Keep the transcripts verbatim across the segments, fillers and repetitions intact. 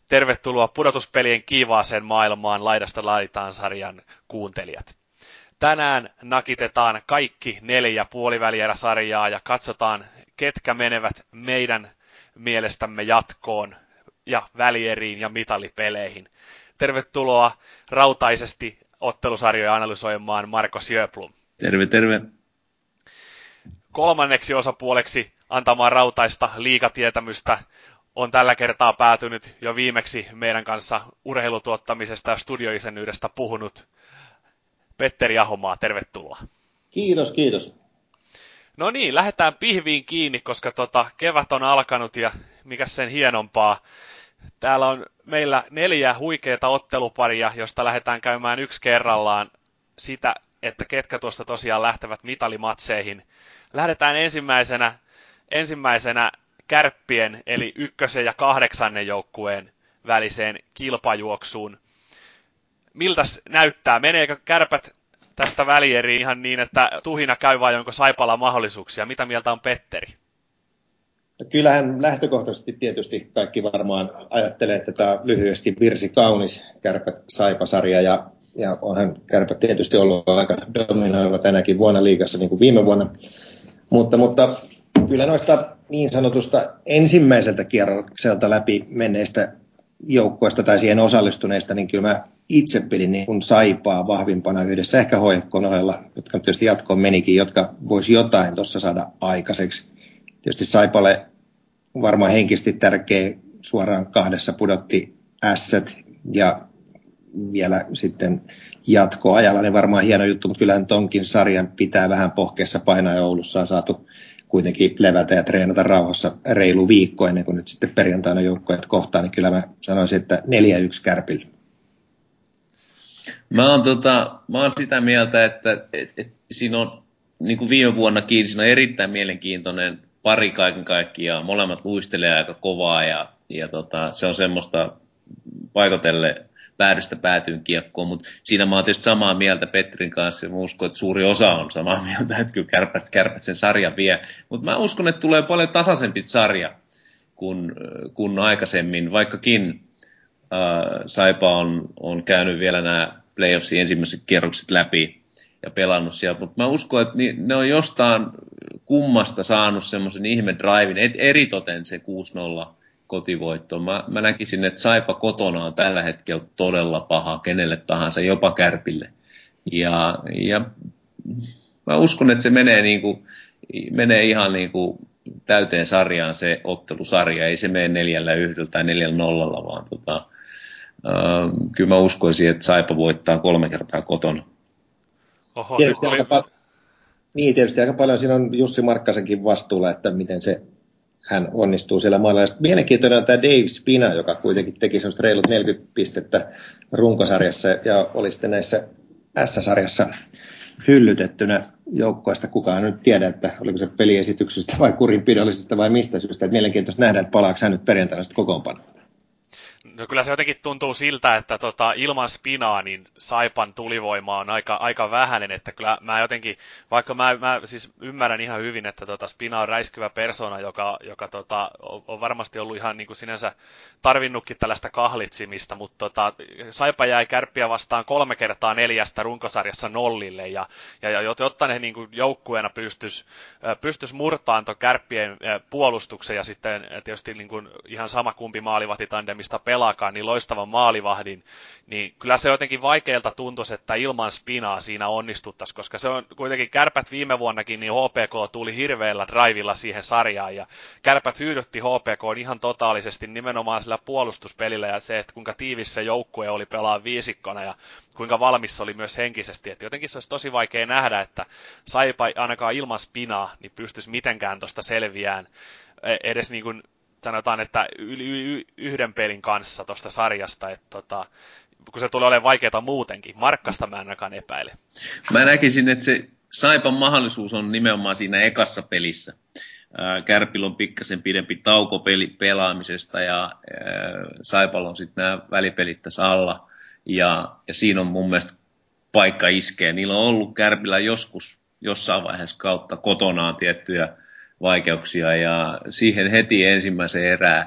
Tervetuloa pudotuspelien kiivaaseen maailmaan laidasta laitaan sarjan kuuntelijat. Tänään nakitetaan kaikki neljä puolivälierä-sarjaa ja katsotaan, ketkä menevät meidän mielestämme jatkoon ja välieriin ja mitalipeleihin. Tervetuloa rautaisesti ottelusarjoja analysoimaan Marko Sjöblom. Terve, terve. Kolmanneksi osapuoleksi antamaan rautaista liigatietämystä on tällä kertaa päätynyt jo viimeksi meidän kanssa urheilutuottamisesta ja studioisänyydestä puhunut Petteri Ahomaa. Tervetuloa. Kiitos, kiitos. No niin, lähdetään pihviin kiinni, koska tota, kevät on alkanut ja mikä sen hienompaa. Täällä on meillä neljä huikeata otteluparia, josta lähdetään käymään yksi kerrallaan sitä, että ketkä tuosta tosiaan lähtevät mitalimatseihin. Lähdetään ensimmäisenä, ensimmäisenä Kärppien eli ykkösen ja kahdeksannen joukkueen väliseen kilpajuoksuun. Miltäs näyttää? Meneekö Kärpät tästä välieriin ihan niin, että tuhina käy vai onko Saipalla mahdollisuuksia? Mitä mieltä on Petteri? No kyllähän lähtökohtaisesti tietysti kaikki varmaan ajattelee, että tämä on lyhyesti virsi kaunis Kärpät-Saipa-sarja ja, ja onhan Kärpät tietysti ollut aika dominoiva tänäkin vuonna liigassa niin kuin viime vuonna. Mutta, mutta kyllä noista niin sanotusta ensimmäiseltä kierrokselta läpi menneistä joukkoista tai siihen osallistuneista, niin kyllä mä itse pidin niin kuin Saipaa vahvimpana yhdessä ehkä H F K:n ohella, jotka tietysti jatkoon menikin, jotka voisi jotain tuossa saada aikaiseksi. Tietysti Saipalle varmaan henkisesti tärkeä suoraan kahdessa pudotti Ässät ja vielä sitten jatkoajalla, niin varmaan hieno juttu, mutta kyllähän tonkin sarjan pitää vähän pohkeessa painaa ja Oulussa on saatu kuitenkin levätä ja treenata rauhassa reilu viikko ennen kuin nyt sitten perjantaina joukkoja kohtaan, niin kyllä mä sanoisin, että neljä yksi Kärpillä. Mä oon, tota, mä oon sitä mieltä, että et, et, siinä on, niin kuin viime vuonnakin, siinä on erittäin mielenkiintoinen pari kaiken kaikkiaan. Molemmat luistelee aika kovaa ja, ja tota, se on semmoista paikotelle päädystä päätyyn kiekkoon, mutta siinä mä oon tietysti samaa mieltä Petrin kanssa ja mä uskon, että suuri osa on samaa mieltä, että kyllä kärpät, kärpät sen sarjan vie. Mutta mä uskon, että tulee paljon tasaisempi sarja kuin, kuin aikaisemmin, vaikkakin äh, Saipa on, on käynyt vielä nämä playoffsin ensimmäiset kierrokset läpi ja pelannut siellä, mutta mä uskon, että ne on jostain kummasta saanut semmoisen ihme drivin, et eritoten se kuusi nolla kotivoitto. Mä, mä näkisin, että Saipa kotona on tällä hetkellä todella paha kenelle tahansa, jopa Kärpille. Ja, ja mä uskon, että se menee, niinku, menee ihan niinku täyteen sarjaan se ottelusarja. Ei se mene neljällä yhdellä tai neljällä nollalla, vaan tota, äh, kyllä mä uskoisin, että Saipa voittaa kolme kertaa kotona. Oho, tietysti, aika pa- niin, tietysti aika paljon siinä on Jussi Markkasenkin vastuulla, että miten se hän onnistuu siellä maalla. Ja mielenkiintoinen on tämä Dave Spina, joka kuitenkin teki semmoista reilut neljäkymmentä pistettä runkosarjassa ja oli sitten näissä S-sarjassa hyllytettynä joukkoista. Kukaan nyt tiedä, että oliko se peliesityksestä vai kurinpidollisesta vai mistä syystä. Että mielenkiintoista nähdä, että palaako hän nyt perjantaina sitten kokoonpanoon. No kyllä se jotenkin tuntuu siltä, että tota, ilman Spinaa niin Saipan tulivoima on aika, aika vähäinen, että kyllä mä jotenkin, vaikka mä, mä siis ymmärrän ihan hyvin, että tota Spina on räiskyvä persona, joka, joka tota, on varmasti ollut ihan niin kuin sinänsä tarvinnutkin tällaista kahlitsimista, mutta tota, Saipa jäi Kärppiä vastaan kolme kertaa neljästä runkosarjassa nollille, ja, ja, ja jotta ne niin kuin joukkueena pystyisi pystyis murtaan tuon Kärppien puolustuksen ja sitten tietysti niin kuin ihan sama kumpi maalivahtitandemista pelaa, niin loistavan maalivahdin, niin kyllä se jotenkin vaikealta tuntuisi, että ilman Spinaa siinä onnistuttaisiin, koska se on kuitenkin Kärpät viime vuonnakin, niin H P K tuli hirveällä drivilla siihen sarjaan, ja Kärpät hyydytti H P K ihan totaalisesti nimenomaan sillä puolustuspelillä, ja se, että kuinka tiivis se joukkue oli pelaa viisikkona, ja kuinka valmis se oli myös henkisesti, että jotenkin se olisi tosi vaikea nähdä, että Saipa ainakaan ilman Spinaa, niin pystyisi mitenkään tuosta selviään, edes niin kuin sanotaan, että yli yhden pelin kanssa tuosta sarjasta, että tota, kun se tulee olemaan vaikeaa muutenkin. Markkasta mä en ainakaan epäile. Mä näkisin, että se Saipan mahdollisuus on nimenomaan siinä ekassa pelissä. Kärpillä on pikkasen pidempi tauko peli, pelaamisesta ja ää, Saipalla on sitten nämä välipelit tässä alla. Ja, ja siinä on mun mielestä paikka iskeä. Niillä on ollut Kärpillä joskus jossain vaiheessa kautta kotonaan tiettyjä vaikeuksia ja siihen heti ensimmäisen erää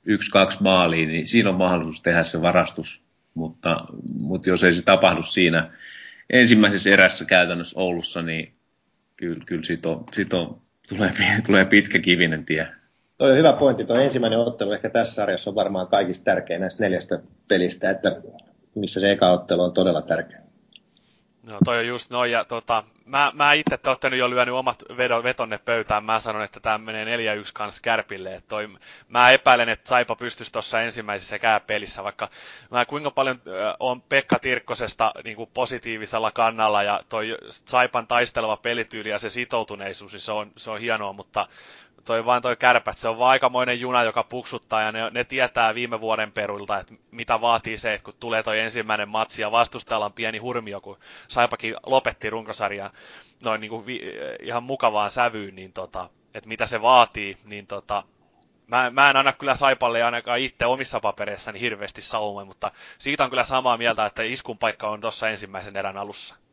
yksi, kaksi maalia, niin siinä on mahdollisuus tehdä se varastus, mutta, mutta jos ei se tapahdu siinä ensimmäisessä erässä käytännössä Oulussa, niin kyllä, kyllä siitä, on, siitä on, tulee, tulee pitkä kivinen tie. Toi on hyvä pointti. Tuo ensimmäinen ottelu ehkä tässä sarjassa on varmaan kaikista tärkein näistä neljästä pelistä, että missä se eka ottelu on todella tärkeä. No toi on just noin, ja tota, mä, mä itse te olette nyt jo lyönyt omat vedo, vetonne pöytään, mä sanon, että tämä menee neljä yksi kanssa Kärpille, että toi, mä epäilen, että Saipa pystyisi tuossa ensimmäisessä pelissä, vaikka mä kuinka paljon äh, on Pekka Tirkkosesta niin kuin positiivisella kannalla, ja toi Saipan taisteleva pelityyli ja se sitoutuneisuus, niin se on, se on hienoa, mutta toi vain toi Kärpät, se on vaan aikamoinen juna, joka puksuttaa, ja ne, ne tietää viime vuoden peruilta, että mitä vaatii se, että kun tulee toi ensimmäinen matsi, ja vastustajalla on pieni hurmio, kun Saipakin lopetti runkosarjaa noin niin kuin vi, ihan mukavaan sävyyn, niin tota, että mitä se vaatii, niin tota, mä, mä en anna kyllä Saipalle ainakaan itse omissa papereissani hirveästi saumoja, mutta siitä on kyllä samaa mieltä, että iskun paikka on tuossa ensimmäisen erän alussa.